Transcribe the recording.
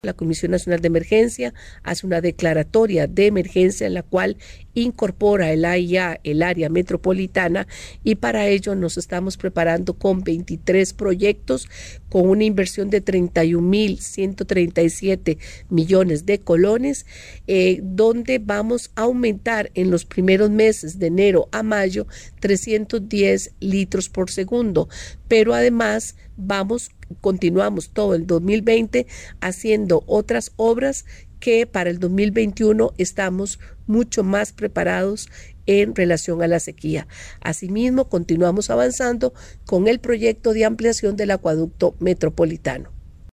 La Comisión Nacional de Emergencia hace una declaratoria de emergencia en la cual incorpora el AIA, el área metropolitana, y para ello nos estamos preparando con 23 proyectos con una inversión de 31.137 millones de colones, donde vamos a aumentar en los primeros meses de enero a mayo 310 litros por segundo, pero además continuamos todo el 2020 haciendo otras obras que para el 2021 estamos mucho más preparados en relación a la sequía. Asimismo, continuamos avanzando con el proyecto de ampliación del acueducto metropolitano.